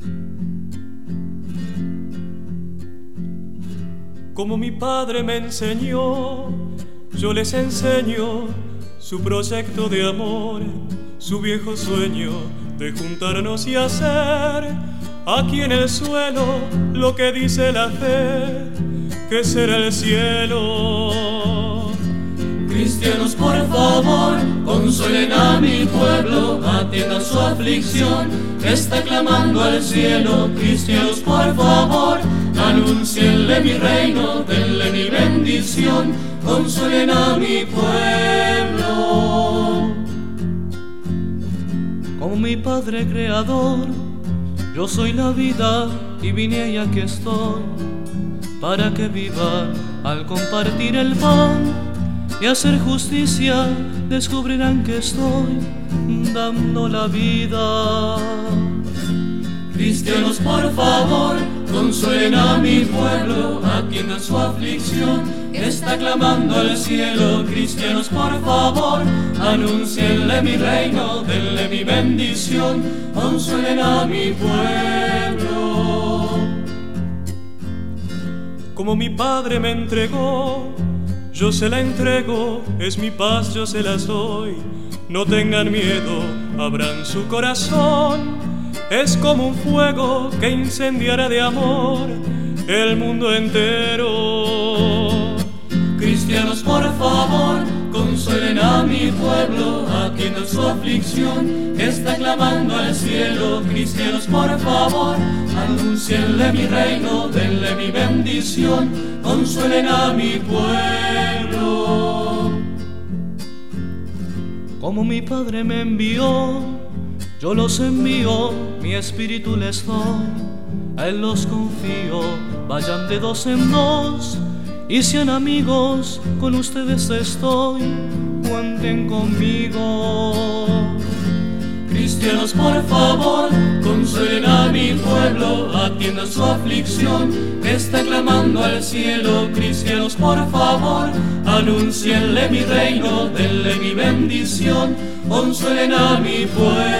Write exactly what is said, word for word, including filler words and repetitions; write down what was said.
Como mi padre me enseñó, yo les enseño su proyecto de amor, su viejo sueño de juntarnos y hacer aquí en el suelo lo que dice la fe, que será el cielo. Cristianos, por favor, consuelen a mi pueblo, atiendan su aflicción, que está clamando al cielo. Cristianos, por favor, anúncienle mi reino, denle mi bendición, consuelen a mi pueblo. Como mi Padre Creador, yo soy la vida y vine y aquí estoy, para que vivan al compartir el pan y hacer justicia, descubrirán que estoy dando la vida. Cristianos, por favor, consuelen a mi pueblo, atiendan su aflicción, que está clamando al cielo. Cristianos, por favor, anúncienle mi reino, denle mi bendición, consuelen a mi pueblo. Como mi padre me entregó, yo se la entrego, es mi paz, yo se la doy. No tengan miedo, abran su corazón. Es como un fuego que incendiará de amor el mundo entero. Cristianos, por favor, consuelen a mi pueblo, atiendan su aflicción, que está clamando al cielo. Cristianos, por favor, anúncienle mi reino, denle mi bendición, consuelen a mi pueblo. Como mi Padre me envió, yo los envío, mi espíritu les doy, a Él los confío, vayan de dos en dos y sean amigos, con ustedes estoy, cuenten conmigo. Cristianos, por favor, consuelen a mi pueblo, atiendan su aflicción, que está clamando al cielo. Cristianos, por favor, anúncienle mi reino, denle mi bendición, consuelen a mi pueblo.